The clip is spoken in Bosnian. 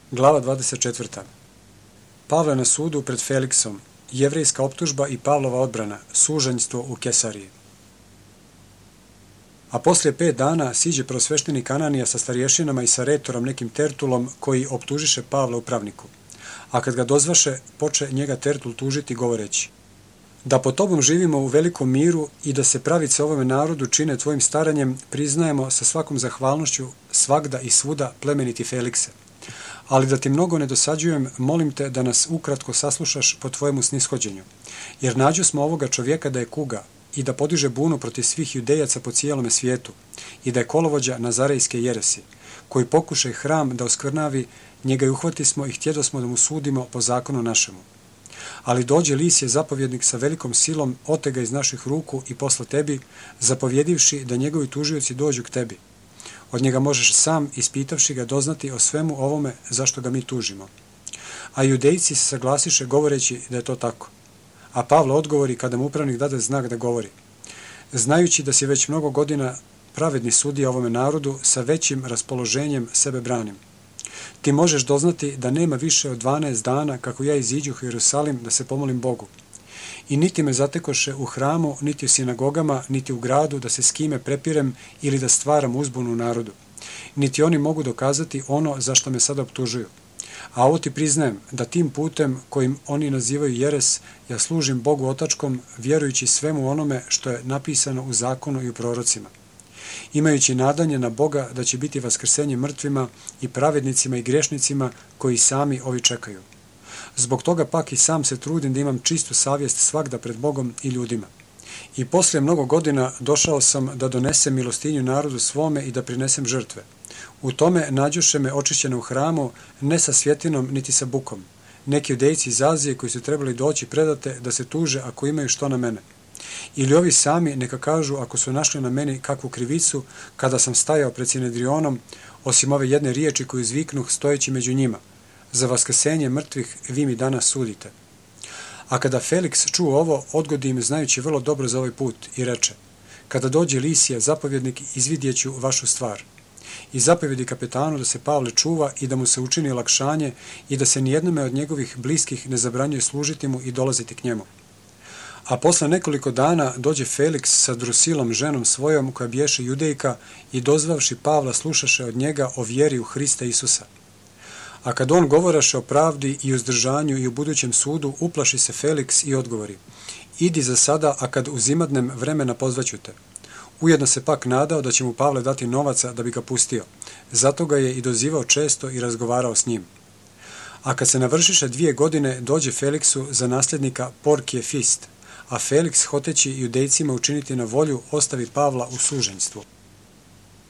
Glava 24. Pavle na sudu pred Feliksom, jevrejska optužba i Pavlova odbrana, suženjstvo u Kesariji. A poslije 5 dana siđe prosveštenik Ananija sa starješinama i sa retorom nekim Tertulom koji optužiše Pavla upravniku. A kad ga dozvaše, poče njega Tertul tužiti govoreći: da po tobom živimo u velikom miru i da se pravice ovome narodu čine tvojim staranjem, priznajemo sa svakom zahvalnošću svagda i svuda, plemeniti Felikse. Ali da ti mnogo ne dosađujem, molim te da nas ukratko saslušaš po tvojemu snishođenju, jer nađo smo ovoga čovjeka da je kuga i da podiže bunu protiv svih judejaca po cijelome svijetu i da je kolovođa nazarejske jeresi, koji pokušaj hram da oskvrnavi, njega i uhvatismo i htjedosmo da mu sudimo po zakonu našemu. Ali dođe Lisije zapovjednik sa velikom silom, ote ga iz naših ruku i posla tebi, zapovjedivši da njegovi tužioci dođu k tebi. Od njega možeš sam, ispitavši ga, doznati o svemu ovome zašto ga mi tužimo. A judejci se saglasiše govoreći da je to tako. A Pavle odgovori kada mu upravnik dade znak da govori: znajući da si već mnogo godina pravedni sudija ovome narodu, sa većim raspoloženjem sebe branim. Ti možeš doznati da nema više od 12 dana kako ja iziđu u Jerusalim da se pomolim Bogu. I niti me zatekoše u hramu, niti u sinagogama, niti u gradu da se s kime prepirem ili da stvaram uzbunu u narodu. Niti oni mogu dokazati ono za što me sada optužuju. A ovo ti priznajem, da tim putem kojim oni nazivaju jeres, ja služim Bogu otačkom, vjerujući svemu onome što je napisano u zakonu i u prorocima. Imajući nadanje na Boga da će biti vaskrsenje mrtvima i pravednicima i grešnicima koji sami ovi čekaju. Zbog toga pak i sam se trudim da imam čistu savjest svagda pred Bogom i ljudima. I poslije mnogo godina došao sam da donesem milostinju narodu svome i da prinesem žrtve. U tome nađoše me očišćeno u hramu, ne sa svjetinom niti sa bukom. Neki judejci iz Azije koji su trebali doći predate da se tuže ako imaju što na mene. Ili ovi sami neka kažu ako su našli na meni kakvu krivicu kada sam stajao pred Sinedrionom, osim ove jedne riječi koju zviknuh stojeći među njima: za vaskrsenje mrtvih vi mi danas sudite. A kada Feliks čuo ovo, odgodi im znajući vrlo dobro za ovaj put i reče: kada dođe Lisija, zapovjednik, izvidjeću vašu stvar. I zapovjedi kapetanu da se Pavle čuva i da mu se učini olakšanje i da se nijednome od njegovih bliskih ne zabranjuje služiti mu i dolaziti k njemu. A posle nekoliko dana dođe Feliks sa Drusilom, ženom svojom, koja bješe judejka, i dozvavši Pavla slušaše od njega o vjeri u Hrista Isusa. A kad on govoraše o pravdi i uzdržanju i u budućem sudu, uplaši se Feliks i odgovori: idi za sada, a kad uzimadnem vremena pozvaću te. Ujedno se pak nadao da će mu Pavle dati novaca da bi ga pustio. Zato ga je i dozivao često i razgovarao s njim. A kad se navršiše 2 godine, dođe Feliksu za nasljednika Porkije Fist, a Feliks, hoteći judejcima učiniti na volju, ostavi Pavla u suženjstvu.